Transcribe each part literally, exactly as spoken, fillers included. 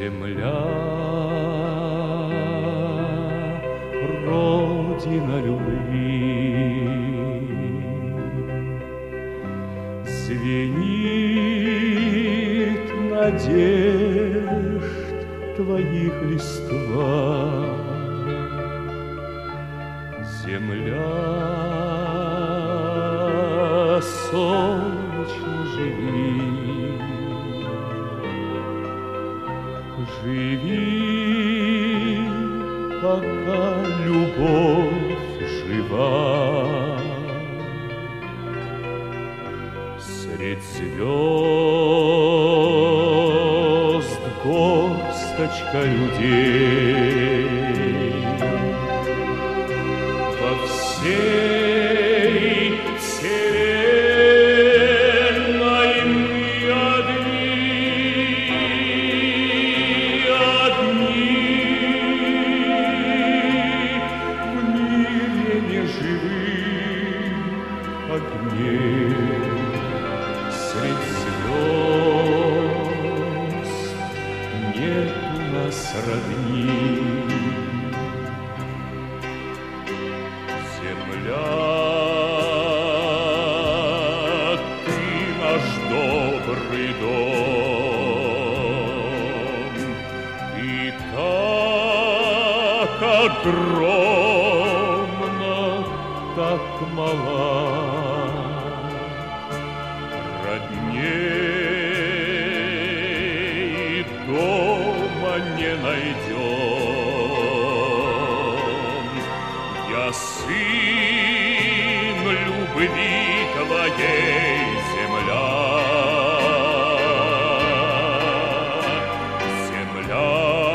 Земля, родина любви, звенит надежд твоих листва. Земля, солнечно живи, живи, пока любовь жива. Средь звезд горсточка людей, во всей вселенной мы одни, одни в мире неживых огней. Средь звезд нет у нас родни. Земля, ты наш добрый дом, и так огромна, так мала. Родней дома не найдем. Я сын любви твоей, земля, земля,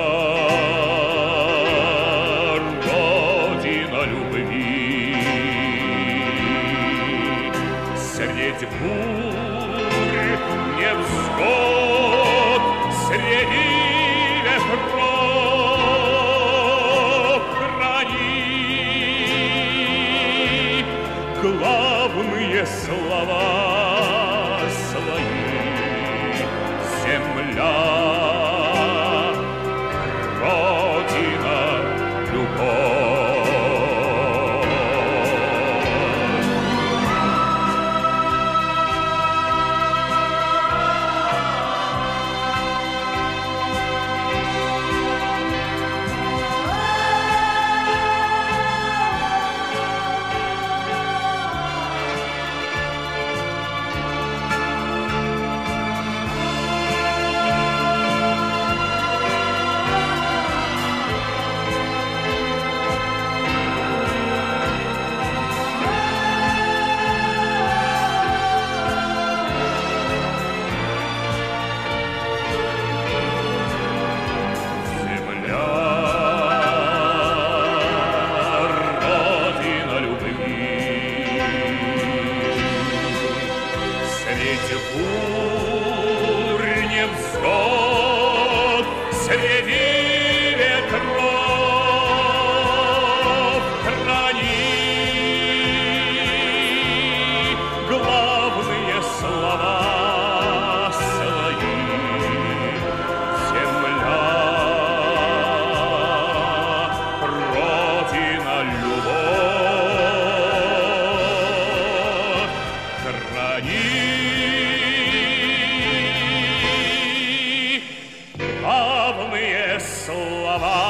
родина любви. Средь бурь невзгод, среди ветров храни главные слова свои. Земля, родина, любовь. Средь бурь невзгод, среди ветров храни главные слова свои. Земля, родина, любовь, храни главные слова